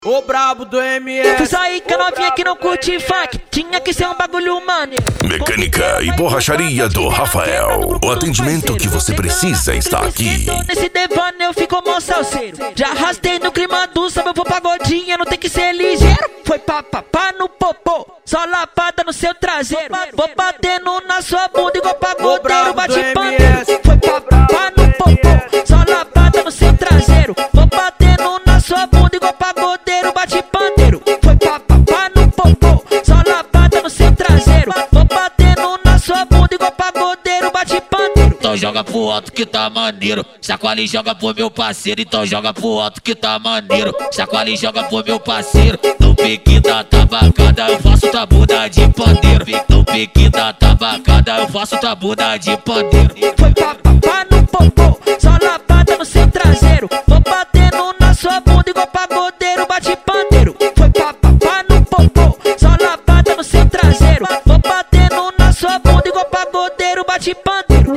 O brabo do MS. Isso aí que a novinha que não curte funk, tinha que ser um bagulho maneiro. Mecânica e borracharia do Rafael. O atendimento que você precisa está aqui. Nesse devaneio eu fico mó salseiro. Já arrastei no clima do samba, eu vou pagodinha, não tem que ser ligeiro. Foi papapá no popô, só lapada no seu traseiro. Vou batendo na sua bunda igual pagodeiro, bate pandeiro. Foi papapá no popô, só lapada no seu traseiro. Vou batendo na sua bunda igual pagodeiro, bate pandeiro. Foi papapá no popô, só lapada no seu traseiro. Vou batendo na sua bunda igual pagodeiro, bate pandeiro. Então joga pro alto que tá maneiro, chacoalha e joga pro meu parceiro. Então joga pro alto que tá maneiro, chacoalha e joga pro meu parceiro. No pique da tabacada eu faço tua bunda de pandeiro. No pique da tabacada eu faço tua bunda de pandeiro. Foi papapá no popô, só lapada no seu traseiro. Vou batendo na sua bunda igual pagodeiro, bate pandeiro. Foi papapá no popô, só lapada no seu traseiro. Vou batendo na sua bunda igual pagodeiro, bate pandeiro.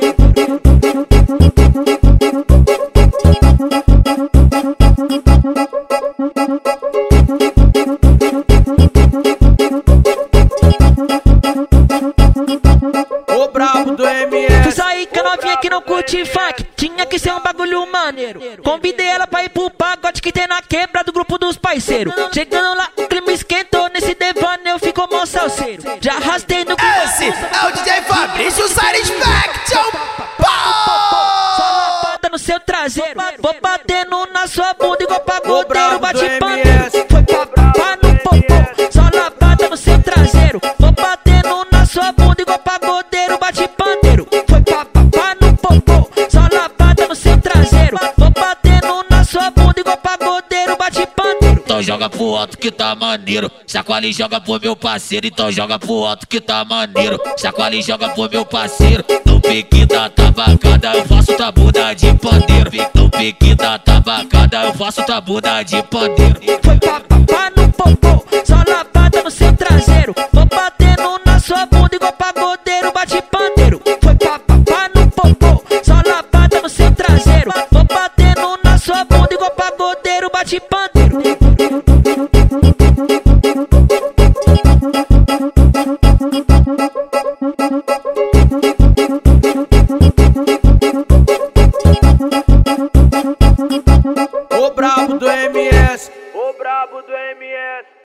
O brabo do MS. Isso aí que a novinha que não curte funk, tinha que ser um bagulho maneiro. Convidei ela pra ir pro pagode que tem na quebra do grupo dos parceiros. Chegando lá, o clima esquentou, nesse devaneio ficou mó salseiro. Já arrastei no clima. Esse é o DJ Fabrício Satisfaction. Só lapada no seu traseiro. Vou batendo na sua bunda igual pagodeiro, brabo bate do pandeiro. MS. Foi papapá no popô, só lapada no seu traseiro. Vou batendo na sua bunda igual pagodeiro, bate pandeiro. Foi papapá no popô, só lapada no seu traseiro. Vou batendo na sua bunda igual pagodeiro, bate pandeiro. Então joga pro alto que tá maneiro, chacoalha e joga pro meu parceiro. Então joga pro alto que tá maneiro, chacoalha e joga pro meu parceiro. No pique da tabacada eu faço tua bunda de pandeiro. No pique da tabacada eu faço tua bunda de pandeiro. Foi papapá no popô, só lapada no seu traseiro. Vou